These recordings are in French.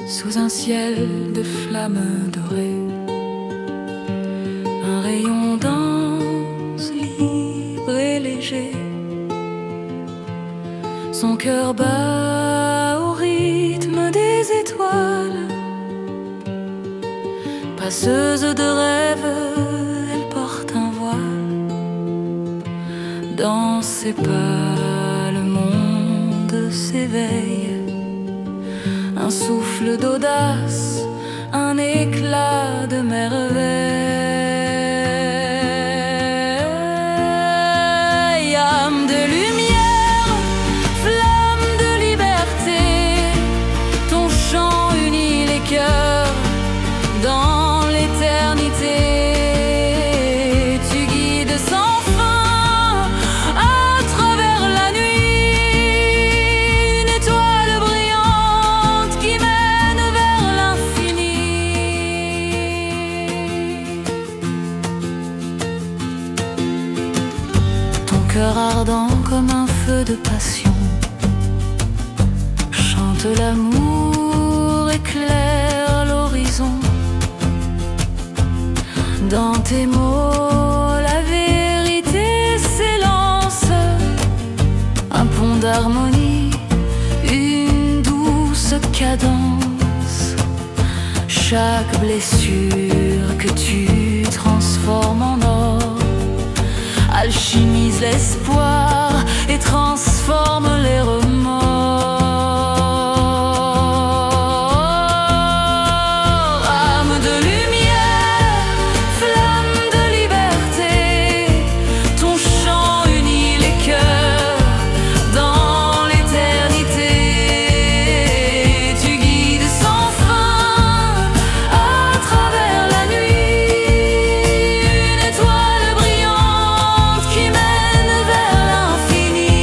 Sous un ciel de flammes dorées, un rayon danse libre et léger. Son cœur bat au rythme des étoiles. Passeuse de rêves, elle porte un voile. Dans ses pas, le monde s'éveille. Un souffle d'audace, un éclat de merveille. Âme de lumière, flamme de liberté, ton chant unit les cœurs dans l'éternité. Tu guides sans fin à travers la nuit, une étoile brillante qui mène vers l'infini. Ton cœur ardent comme un feu de passion chante l'amour, éclaire l'horizon. Dans tes mots, la vérité s'élance, un pont d'harmonie, une douce cadence. Chaque blessure que tu transformes en or alchimise l'espoir et transforme les remords. Âme de lumière, flamme de liberté, ton chant unit les cœurs dans l'éternité. Tu guides sans fin à travers la nuit, une étoile brillante qui mène vers l'infini.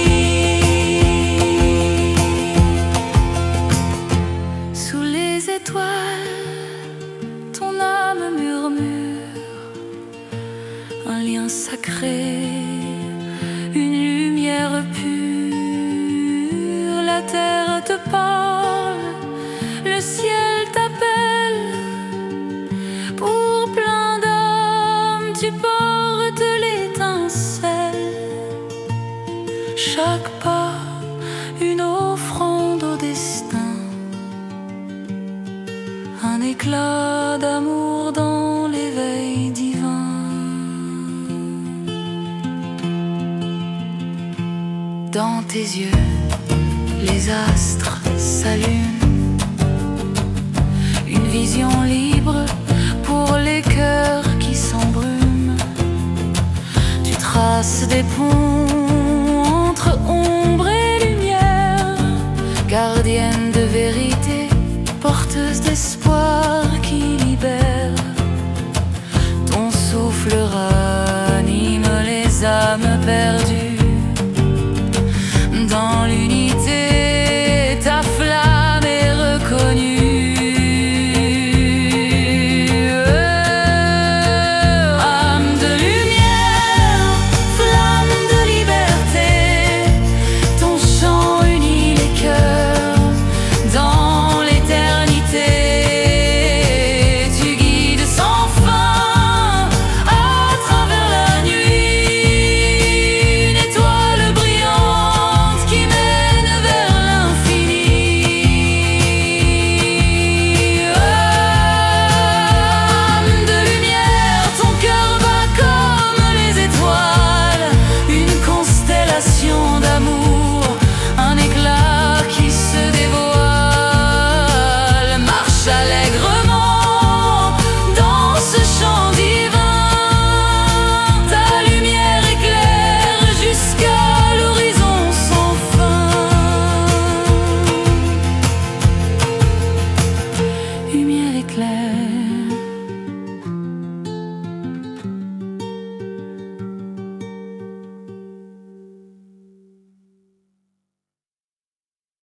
Sous les étoiles, ton âme murmure un lien sacré, une lumière pure. La terre te parle, le ciel t'appelle. Pour plein d'âmes, tu portes l'étincelle. Chaque pas, une offrande au destin, un éclat d'amour dans l'éveil divin. Dans tes yeux, les astres s'allument, une vision libre pour les cœurs qui s'embrument. Tu traces des ponts entre ombre et lumière, gardienne de vérité, porteuse d'espoir qui libère. Ton souffle ranime les âmes perdues.